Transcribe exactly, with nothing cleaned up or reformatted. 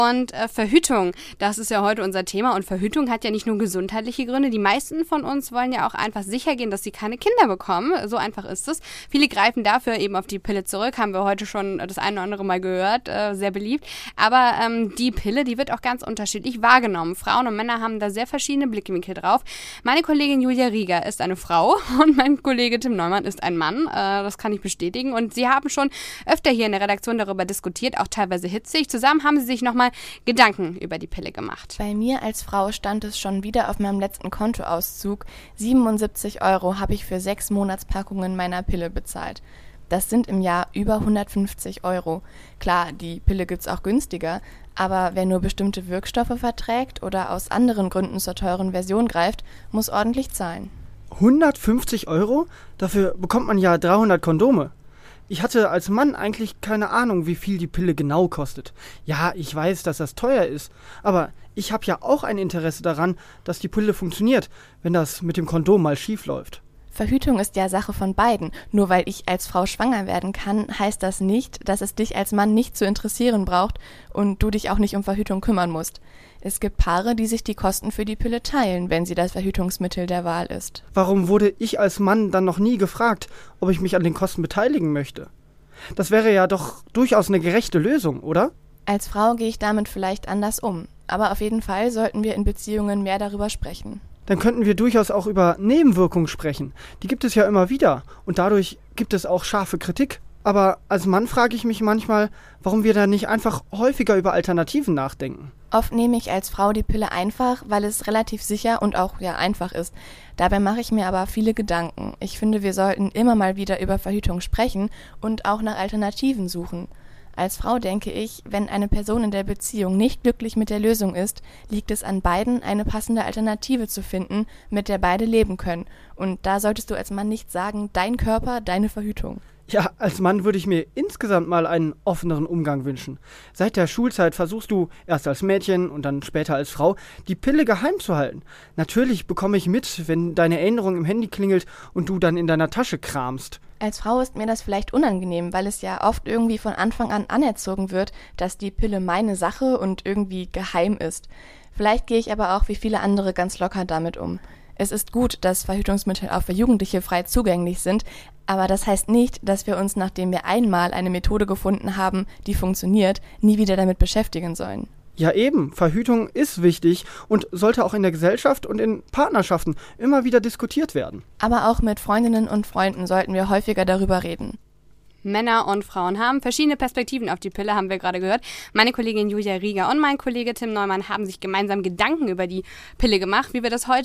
Und äh, Verhütung, das ist ja heute unser Thema. Und Verhütung hat ja nicht nur gesundheitliche Gründe. Die meisten von uns wollen ja auch einfach sicher gehen, dass sie keine Kinder bekommen. So einfach ist es. Viele greifen dafür eben auf die Pille zurück. Haben wir heute schon das eine oder andere Mal gehört. Äh, sehr beliebt. Aber ähm, die Pille, die wird auch ganz unterschiedlich wahrgenommen. Frauen und Männer haben da sehr verschiedene Blickwinkel drauf. Meine Kollegin Julia Rieger ist eine Frau und mein Kollege Tim Neumann ist ein Mann. Äh, das kann ich bestätigen. Und sie haben schon öfter hier in der Redaktion darüber diskutiert, auch teilweise hitzig. Zusammen haben sie sich nochmal Gedanken über die Pille gemacht. Bei mir als Frau stand es schon wieder auf meinem letzten Kontoauszug. siebenundsiebzig Euro habe ich für sechs Monatspackungen meiner Pille bezahlt. Das sind im Jahr über hundertfünfzig Euro. Klar, die Pille gibt's auch günstiger, aber wer nur bestimmte Wirkstoffe verträgt oder aus anderen Gründen zur teuren Version greift, muss ordentlich zahlen. hundertfünfzig Euro? Dafür bekommt man ja dreihundert Kondome. Ich hatte als Mann eigentlich keine Ahnung, wie viel die Pille genau kostet. Ja, ich weiß, dass das teuer ist, aber ich habe ja auch ein Interesse daran, dass die Pille funktioniert, wenn das mit dem Kondom mal schief läuft. Verhütung ist ja Sache von beiden. Nur weil ich als Frau schwanger werden kann, heißt das nicht, dass es dich als Mann nicht zu interessieren braucht und du dich auch nicht um Verhütung kümmern musst. Es gibt Paare, die sich die Kosten für die Pille teilen, wenn sie das Verhütungsmittel der Wahl ist. Warum wurde ich als Mann dann noch nie gefragt, ob ich mich an den Kosten beteiligen möchte? Das wäre ja doch durchaus eine gerechte Lösung, oder? Als Frau gehe ich damit vielleicht anders um. Aber auf jeden Fall sollten wir in Beziehungen mehr darüber sprechen. Dann könnten wir durchaus auch über Nebenwirkungen sprechen. Die gibt es ja immer wieder. Und dadurch gibt es auch scharfe Kritik. Aber als Mann frage ich mich manchmal, warum wir da nicht einfach häufiger über Alternativen nachdenken. Oft nehme ich als Frau die Pille einfach, weil es relativ sicher und auch ja einfach ist. Dabei mache ich mir aber viele Gedanken. Ich finde, wir sollten immer mal wieder über Verhütung sprechen und auch nach Alternativen suchen. Als Frau denke ich, wenn eine Person in der Beziehung nicht glücklich mit der Lösung ist, liegt es an beiden, eine passende Alternative zu finden, mit der beide leben können. Und da solltest du als Mann nicht sagen, dein Körper, deine Verhütung. Ja, als Mann würde ich mir insgesamt mal einen offeneren Umgang wünschen. Seit der Schulzeit versuchst du, erst als Mädchen und dann später als Frau, die Pille geheim zu halten. Natürlich bekomme ich mit, wenn deine Erinnerung im Handy klingelt und du dann in deiner Tasche kramst. Als Frau ist mir das vielleicht unangenehm, weil es ja oft irgendwie von Anfang an anerzogen wird, dass die Pille meine Sache und irgendwie geheim ist. Vielleicht gehe ich aber auch wie viele andere ganz locker damit um. Es ist gut, dass Verhütungsmittel auch für Jugendliche frei zugänglich sind, aber das heißt nicht, dass wir uns, nachdem wir einmal eine Methode gefunden haben, die funktioniert, nie wieder damit beschäftigen sollen. Ja eben, Verhütung ist wichtig und sollte auch in der Gesellschaft und in Partnerschaften immer wieder diskutiert werden. Aber auch mit Freundinnen und Freunden sollten wir häufiger darüber reden. Männer und Frauen haben verschiedene Perspektiven auf die Pille, haben wir gerade gehört. Meine Kollegin Julia Rieger und mein Kollege Tim Neumann haben sich gemeinsam Gedanken über die Pille gemacht, wie wir das heute